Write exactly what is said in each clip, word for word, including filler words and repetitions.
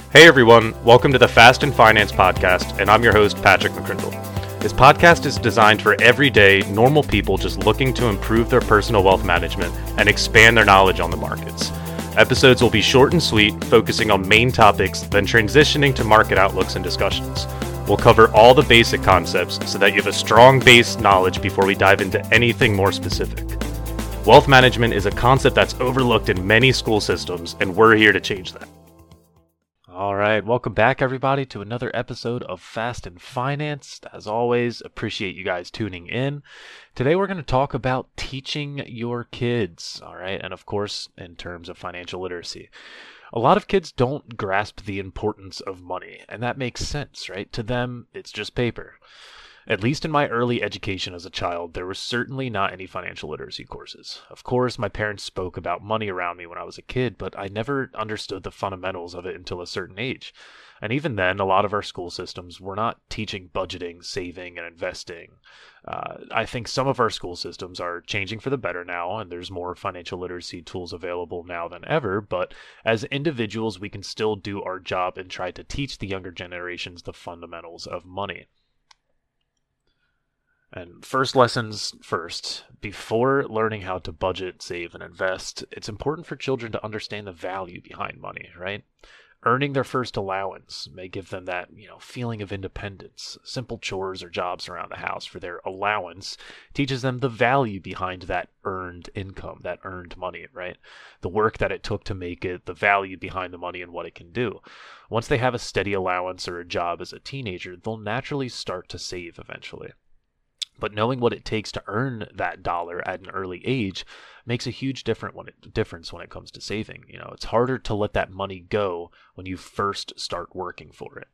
Hey everyone, welcome to the Fast and Finance podcast, and I'm your host, Patrick McCrindle. This podcast is designed for everyday, normal people just looking to improve their personal wealth management and expand their knowledge on the markets. Episodes will be short and sweet, focusing on main topics, then transitioning to market outlooks and discussions. We'll cover all the basic concepts so that you have a strong base knowledge before we dive into anything more specific. Wealth management is a concept that's overlooked in many school systems, and we're here to change that. All right, welcome back everybody to another episode of Fast and Finance. As always, appreciate you guys tuning in. Today we're going to talk about teaching your kids, all right, and of course in terms of financial literacy. A lot of kids don't grasp the importance of money, and that makes sense, right? To them, it's just paper. At least in my early education as a child, there were certainly not any financial literacy courses. Of course, my parents spoke about money around me when I was a kid, but I never understood the fundamentals of it until a certain age. And even then, a lot of our school systems were not teaching budgeting, saving, and investing. Uh, I think some of our school systems are changing for the better now, and there's more financial literacy tools available now than ever, but as individuals, we can still do our job and try to teach the younger generations the fundamentals of money. And first lessons first, before learning how to budget, save, and invest, it's important for children to understand the value behind money, right? Earning their first allowance may give them that, you know, feeling of independence. Simple chores or jobs around the house for their allowance teaches them the value behind that earned income, that earned money, right? The work that it took to make it, the value behind the money and what it can do. Once they have a steady allowance or a job as a teenager, they'll naturally start to save eventually. But knowing what it takes to earn that dollar at an early age makes a huge different when it, difference when it comes to saving. You know, it's harder to let that money go when you first start working for it.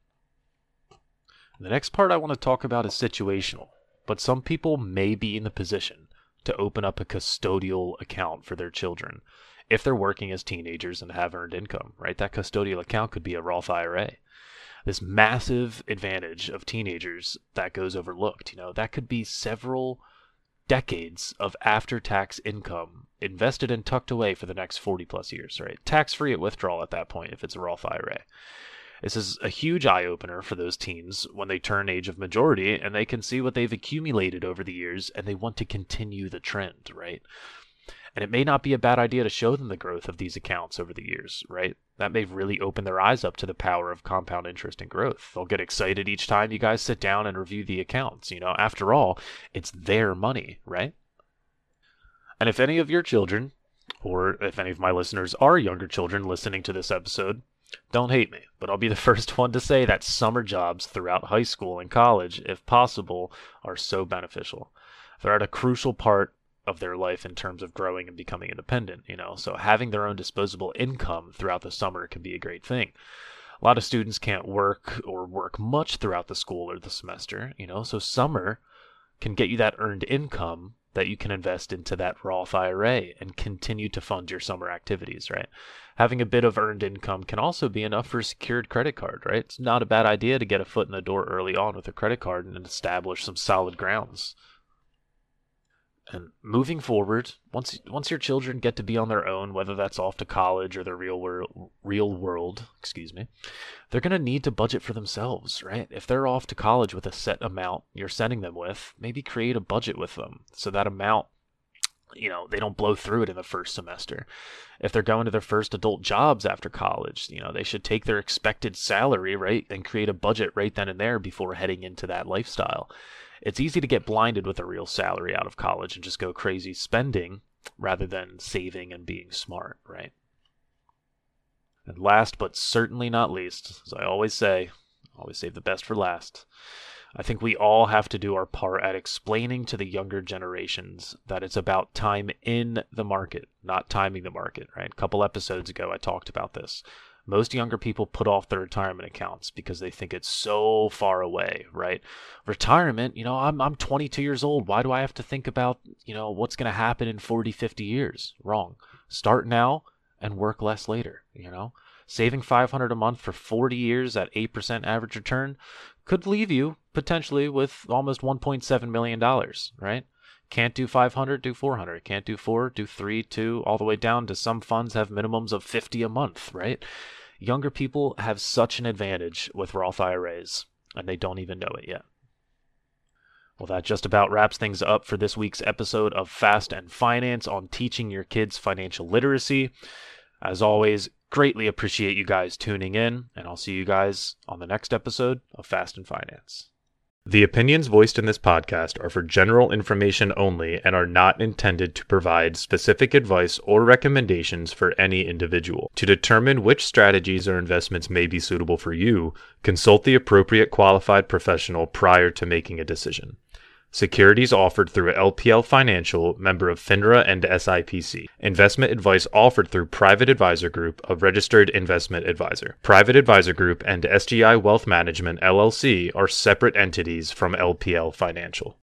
The next part I want to talk about is situational, but some people may be in the position to open up a custodial account for their children if they're working as teenagers and have earned income, right? That custodial account could be a Roth I R A. This massive advantage of teenagers that goes overlooked. You know, that could be several decades of after-tax income invested and tucked away for the next forty plus years, right? Tax-free at withdrawal at that point if it's a Roth I R A. This is a huge eye-opener for those teens when they turn age of majority and they can see what they've accumulated over the years and they want to continue the trend, right? And it may not be a bad idea to show them the growth of these accounts over the years, right? That may really open their eyes up to the power of compound interest and growth. They'll get excited each time you guys sit down and review the accounts. You know, after all, it's their money, right? And if any of your children, or if any of my listeners are younger children listening to this episode, don't hate me, but I'll be the first one to say that summer jobs throughout high school and college, if possible, are so beneficial. They're at a crucial part of their life in terms of growing and becoming independent, you know, so having their own disposable income throughout the summer can be a great thing. A lot of students can't work or work much throughout the school or the semester, you know, so summer can get you that earned income that you can invest into that Roth I R A and continue to fund your summer activities, right? Having a bit of earned income can also be enough for a secured credit card, right? It's not a bad idea to get a foot in the door early on with a credit card and establish some solid grounds. And moving forward, once once your children get to be on their own, whether that's off to college or the real world, real world, excuse me, they're going to need to budget for themselves, right? If they're off to college with a set amount you're sending them with, maybe create a budget with them so that amount, you know, they don't blow through it in the first semester. If they're going to their first adult jobs after college, you know, they should take their expected salary, right, and create a budget right then and there before heading into that lifestyle. It's easy to get blinded with a real salary out of college and just go crazy spending rather than saving and being smart, right? And last but certainly not least, as I always say, always save the best for last, I think we all have to do our part at explaining to the younger generations that it's about time in the market, not timing the market, right? A couple episodes ago, I talked about this. Most younger people put off their retirement accounts because they think it's so far away, right? Retirement, you know, I'm I'm twenty-two years old. Why do I have to think about, you know, what's going to happen in forty, fifty years? Wrong. Start now and work less later, you know? Saving five hundred dollars a month for forty years at eight percent average return could leave you potentially with almost one point seven million dollars, right? Can't do five hundred, do four hundred. Can't do four, do three, two, all the way down to some funds have minimums of fifty a month, right? Younger people have such an advantage with Roth I R As, and they don't even know it yet. Well, that just about wraps things up for this week's episode of Fast and Finance on teaching your kids financial literacy. As always, greatly appreciate you guys tuning in, and I'll see you guys on the next episode of Fast and Finance. The opinions voiced in this podcast are for general information only and are not intended to provide specific advice or recommendations for any individual. To determine which strategies or investments may be suitable for you, consult the appropriate qualified professional prior to making a decision. Securities offered through L P L Financial, member of FINRA and S I P C. Investment advice offered through Private Advisor Group, a registered investment advisor. Private Advisor Group and S G I Wealth Management, L L C, are separate entities from L P L Financial.